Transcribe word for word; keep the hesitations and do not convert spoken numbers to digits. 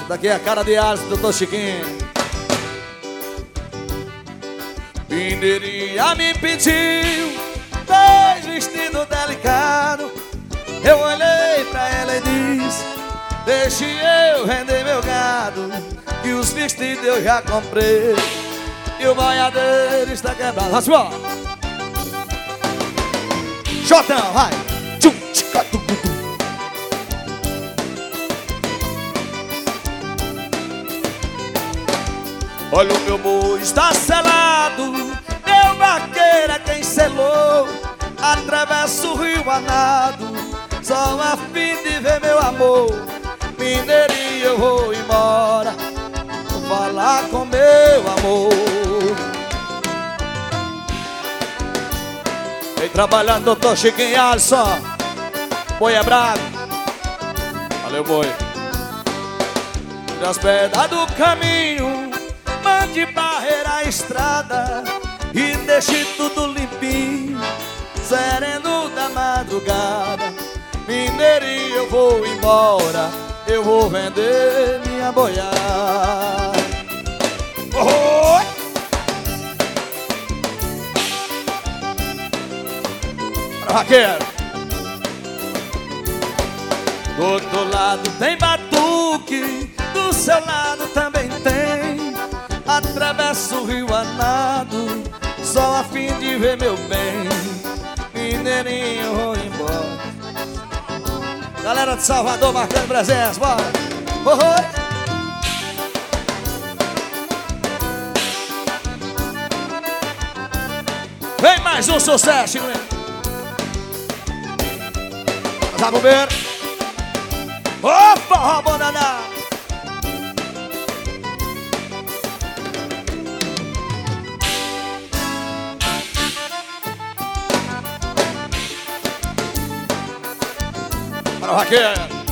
Daqui é a cara de Alisson, doutor Chiquinho. Mineirinha me pediu dois vestidos delicados. Eu olhei pra ela e disse: deixe eu render meu gado, que os vestidos eu já comprei e o boiadeiro está quebrado. Vamos embora. Jotão, vai. Tchum, tchica, tum, tum, tum. Olha, o meu boi está selado, meu vaqueiro é quem selou. Atravesso o rio a nado, só a fim de ver meu amor. Mineirinho, eu vou embora, vou falar com meu amor. Vem trabalhando, doutor Chiquinho Alisson. Boi é bravo. Valeu, boi. Nas pedras do caminho, mande barreira a estrada e deixe tudo limpinho, sereno da madrugada. Mineirinho, eu vou embora, eu vou vender minha boiada. Oh! Vaqueiro. Do outro lado tem batuque, do seu lado também tem. Atravesso o rio a nado, só a fim de ver meu bem. Mineirinho, eu vou embora. Galera de Salvador marcando presença, bora! Oh, oh. Vem mais um sucesso, hein? Tá bombeiro. Opa, Rabonana. Para o Raquel.